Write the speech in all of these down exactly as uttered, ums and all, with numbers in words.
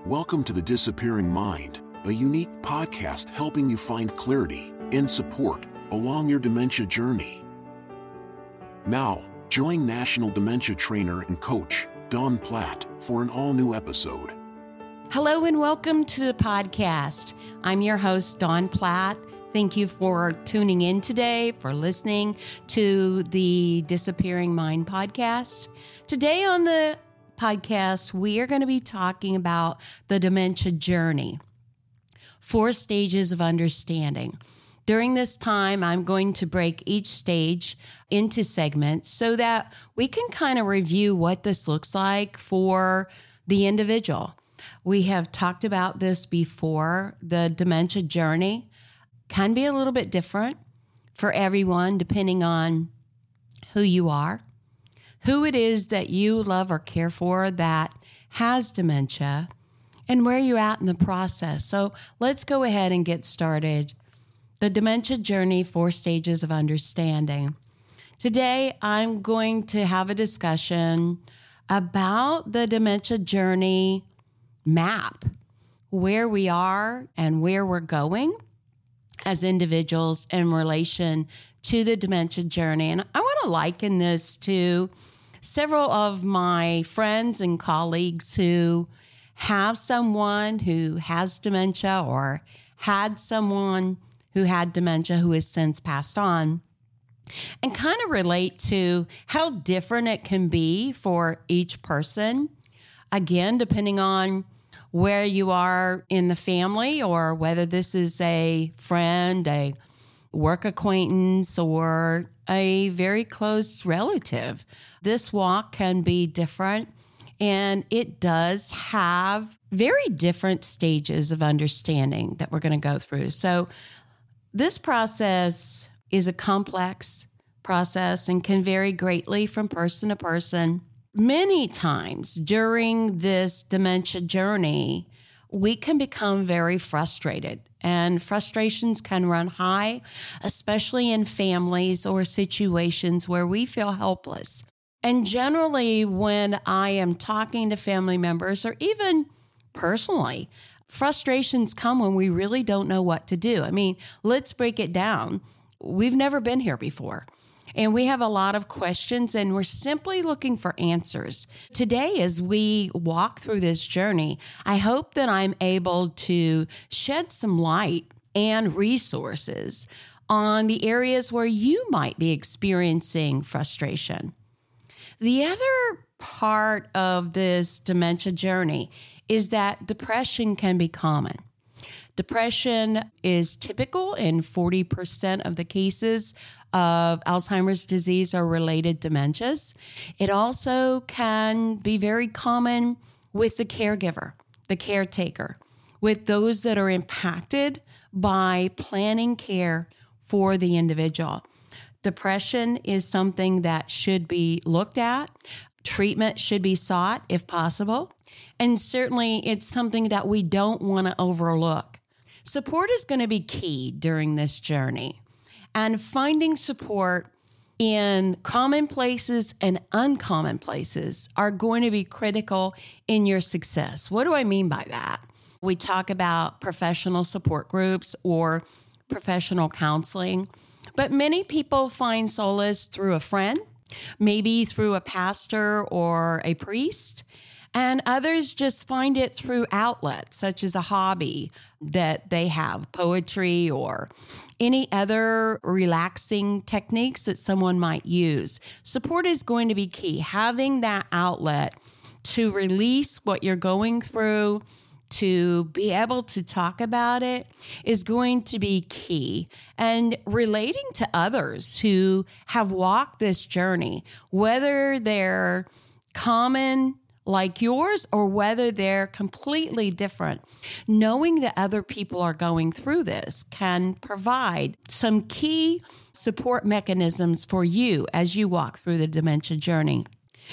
Welcome to The Disappearing Mind, a unique podcast helping you find clarity and support along your dementia journey. Now, join National Dementia Trainer and Coach Dawn Platt for an all-new episode. Hello and welcome to the podcast. I'm your host, Dawn Platt. Thank you for tuning in today, for listening to the Disappearing Mind podcast. Today on the podcast, we are going to be talking about the dementia journey, four stages of understanding. During this time, I'm going to break each stage into segments so that we can kind of review what this looks like for the individual. We have talked about this before. The dementia journey can be a little bit different for everyone, depending on who you are, who it is that you love or care for that has dementia, and where you're at in the process. So let's go ahead and get started. The dementia journey, four stages of understanding. Today, I'm going to have a discussion about the dementia journey map, where we are and where we're going as individuals in relation to the dementia journey. And I want to liken this to several of my friends and colleagues who have someone who has dementia or had someone who had dementia who has since passed on, and kind of relate to how different it can be for each person. Again, depending on where you are in the family or whether this is a friend, a work acquaintance, or a very close relative. This walk can be different, and it does have very different stages of understanding that we're going to go through. So this process is a complex process and can vary greatly from person to person. Many times during this dementia journey, we can become very frustrated, and frustrations can run high, especially in families or situations where we feel helpless. And generally, when I am talking to family members or even personally, frustrations come when we really don't know what to do. I mean, let's break it down. We've never been here before, and we have a lot of questions, and we're simply looking for answers. Today, as we walk through this journey, I hope that I'm able to shed some light and resources on the areas where you might be experiencing frustration. The other part of this dementia journey is that depression can be common. Depression is typical in forty percent of the cases of Alzheimer's disease or related dementias. It also can be very common with the caregiver, the caretaker, with those that are impacted by planning care for the individual. Depression is something that should be looked at. Treatment should be sought if possible. And certainly it's something that we don't want to overlook. Support is going to be key during this journey. And finding support in common places and uncommon places are going to be critical in your success. What do I mean by that? We talk about professional support groups or professional counseling, but many people find solace through a friend, maybe through a pastor or a priest, and others just find it through outlets such as a hobby that they have, poetry or any other relaxing techniques that someone might use. Support is going to be key. Having that outlet to release what you're going through, to be able to talk about it is going to be key. And relating to others who have walked this journey, whether they're common like yours or whether they're completely different, knowing that other people are going through this can provide some key support mechanisms for you as you walk through the dementia journey.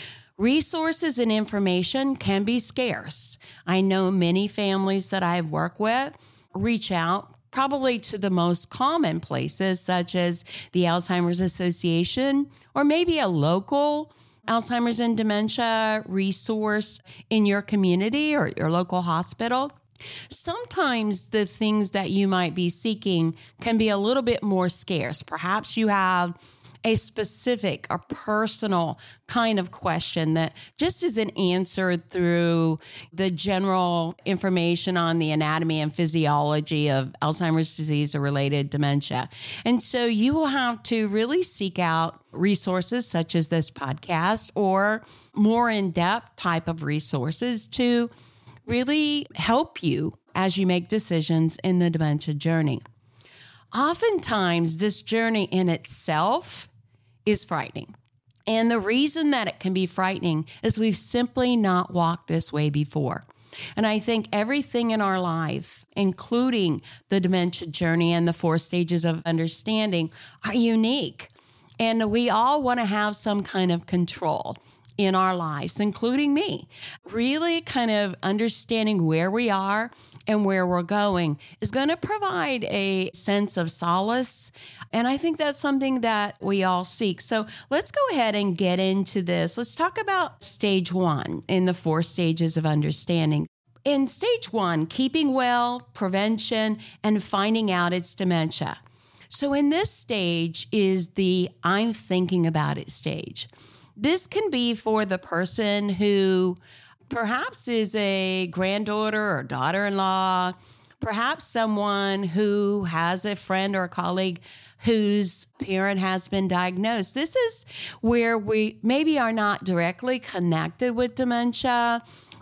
Resources and information can be scarce. I know many families that I've worked with reach out probably to the most common places, such as the Alzheimer's Association or maybe a local Alzheimer's and dementia resource in your community or your local hospital, sometimes the things that you might be seeking can be a little bit more scarce. Perhaps you have a specific or personal kind of question that just isn't answered through the general information on the anatomy and physiology of Alzheimer's disease or related dementia. And so you will have to really seek out resources such as this podcast or more in-depth type of resources to really help you as you make decisions in the dementia journey. Oftentimes, this journey in itself is frightening. And the reason that it can be frightening is we've simply not walked this way before. And I think everything in our life, including the dementia journey and the four stages of understanding, are unique. And we all want to have some kind of control in our lives, including me. Really kind of understanding where we are and where we're going is going to provide a sense of solace. And I think that's something that we all seek. So let's go ahead and get into this. Let's talk about stage one in the four stages of understanding. In stage one, keeping well, prevention, and finding out it's dementia. So in this stage is the I'm thinking about it stage. This can be for the person who perhaps is a granddaughter or daughter-in-law, perhaps someone who has a friend or a colleague whose parent has been diagnosed. This is where we maybe are not directly connected with dementia.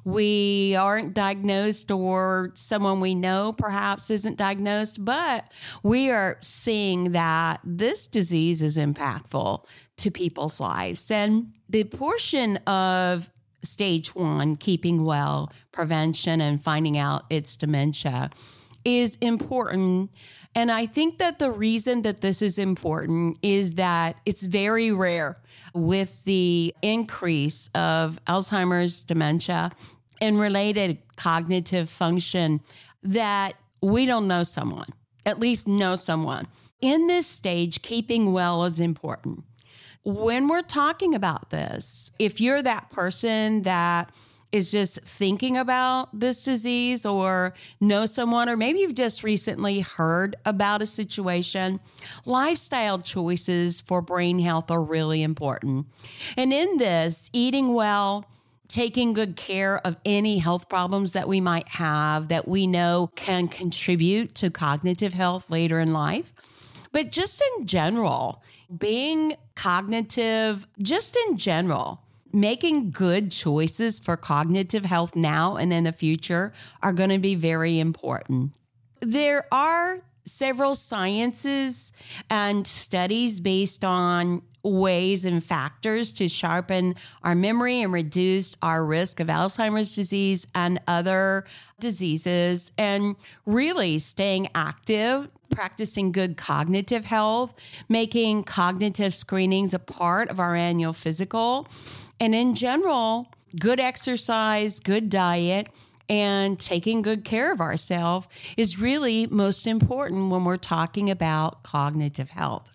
We aren't diagnosed, or someone we know perhaps isn't diagnosed, but we are seeing that this disease is impactful to people's lives. And the portion of stage one, keeping well, prevention, and finding out it's dementia, is important. And I think that the reason that this is important is that it's very rare with the increase of Alzheimer's, dementia, and related cognitive function that we don't know someone, at least know someone. In this stage, keeping well is important. When we're talking about this, if you're that person that is just thinking about this disease or know someone, or maybe you've just recently heard about a situation, lifestyle choices for brain health are really important. And in this, eating well, taking good care of any health problems that we might have that we know can contribute to cognitive health later in life. But just in general, being cognitive, just in general, making good choices for cognitive health now and in the future are going to be very important. There are several sciences and studies based on ways and factors to sharpen our memory and reduce our risk of Alzheimer's disease and other diseases, and really staying active, practicing good cognitive health, making cognitive screenings a part of our annual physical, and in general, good exercise, good diet, and taking good care of ourselves is really most important when we're talking about cognitive health.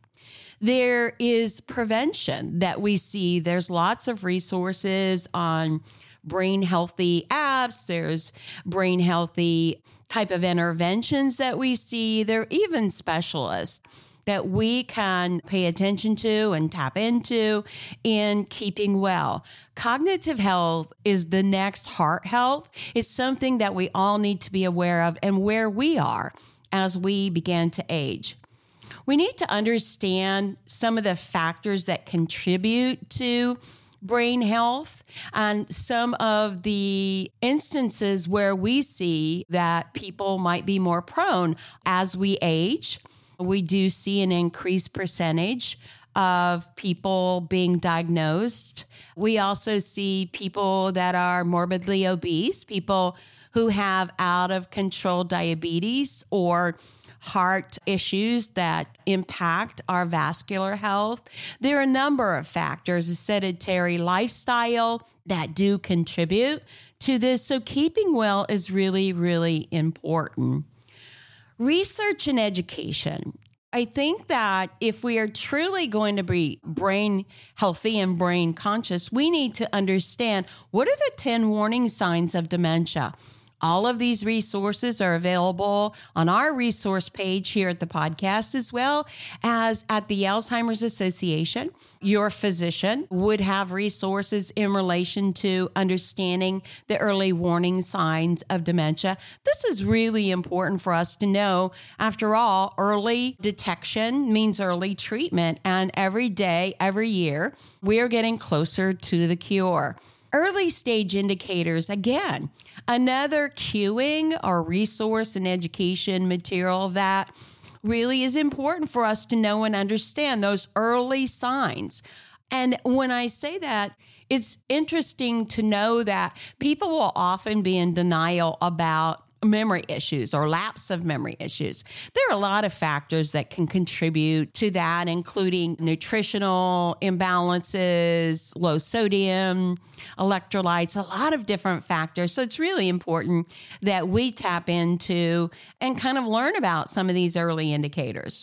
There is prevention that we see. There's lots of resources on brain healthy apps. There's brain healthy type of interventions that we see. There are even specialists that we can pay attention to and tap into in keeping well. Cognitive health is the next heart health. It's something that we all need to be aware of and where we are as we begin to age. We need to understand some of the factors that contribute to brain health and some of the instances where we see that people might be more prone as we age. We do see an increased percentage of people being diagnosed. We also see people that are morbidly obese, people who have out of control diabetes or heart issues that impact our vascular health. There are a number of factors, a sedentary lifestyle, that do contribute to this. So keeping well is really, really important. Research and education I think that if we are truly going to be brain healthy and brain conscious, we need to understand what are the ten warning signs of dementia. All of these resources are available on our resource page here at the podcast, as well as at the Alzheimer's Association. Your physician would have resources in relation to understanding the early warning signs of dementia. This is really important for us to know. After all, early detection means early treatment, and every day, every year, we are getting closer to the cure. Early stage indicators, again, another cueing or resource and education material that really is important for us to know and understand those early signs. And when I say that, it's interesting to know that people will often be in denial about memory issues or lapse of memory issues. There are a lot of factors that can contribute to that, including nutritional imbalances, low sodium, electrolytes, a lot of different factors. So it's really important that we tap into and kind of learn about some of these early indicators.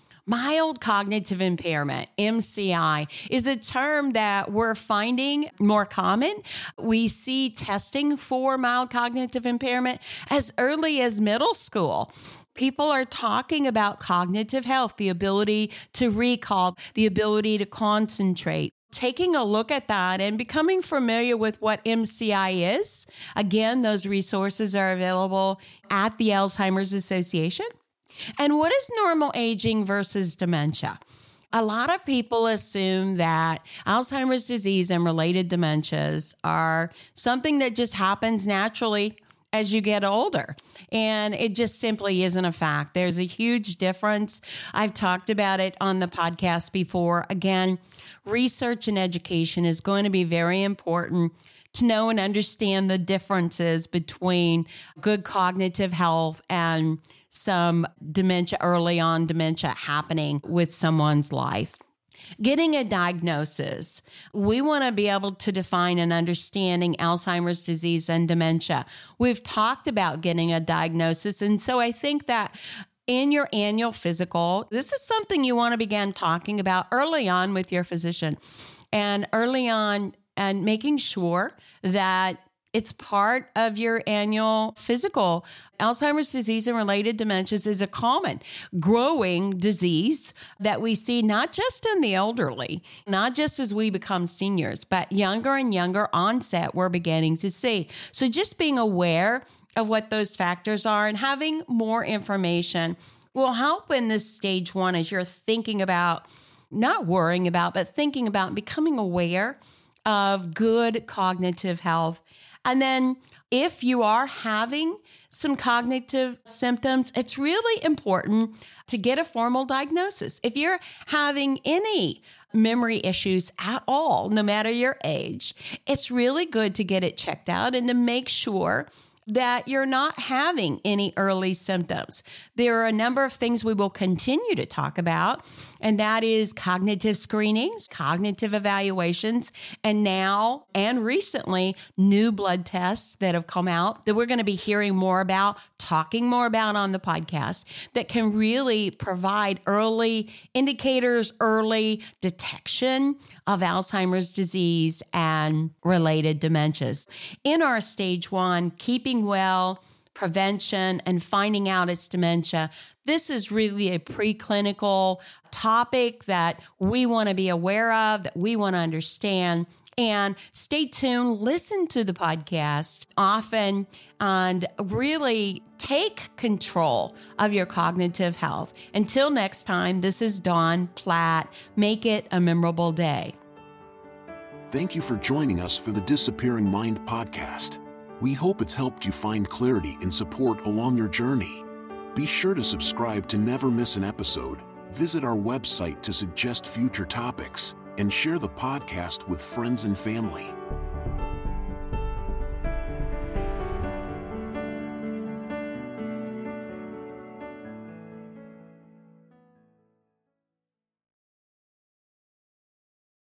Mild cognitive impairment, M C I, is a term that we're finding more common. We see testing for mild cognitive impairment as early as middle school. People are talking about cognitive health, the ability to recall, the ability to concentrate. Taking a look at that and becoming familiar with what M C I is. Again, those resources are available at the Alzheimer's Association. And what is normal aging versus dementia? A lot of people assume that Alzheimer's disease and related dementias are something that just happens naturally as you get older. And it just simply isn't a fact. There's a huge difference. I've talked about it on the podcast before. Again, research and education is going to be very important to know and understand the differences between good cognitive health and some dementia, early on dementia happening with someone's life. Getting a diagnosis. We want to be able to define and understanding Alzheimer's disease and dementia. We've talked about getting a diagnosis. And so I think that in your annual physical, this is something you want to begin talking about early on with your physician, and early on and making sure that it's part of your annual physical. Alzheimer's disease and related dementias is a common growing disease that we see not just in the elderly, not just as we become seniors, but younger and younger onset we're beginning to see. So just being aware of what those factors are and having more information will help in this stage one as you're thinking about, not worrying about, but thinking about becoming aware of good cognitive health. And then if you are having some cognitive symptoms, it's really important to get a formal diagnosis. If you're having any memory issues at all, no matter your age, it's really good to get it checked out and to make sure that you're not having any early symptoms. There are a number of things we will continue to talk about, and that is cognitive screenings, cognitive evaluations, and now and recently new blood tests that have come out that we're going to be hearing more about, talking more about on the podcast that can really provide early indicators, early detection of Alzheimer's disease and related dementias. In our stage one, keeping well, prevention, and finding out it's dementia. This is really a preclinical topic that we want to be aware of, that we want to understand. And stay tuned, listen to the podcast often, and really take control of your cognitive health. Until next time, this is Dawn Platt. Make it a memorable day. Thank you for joining us for the Disappearing Mind podcast. We hope it's helped you find clarity and support along your journey. Be sure to subscribe to never miss an episode, visit our website to suggest future topics, and share the podcast with friends and family.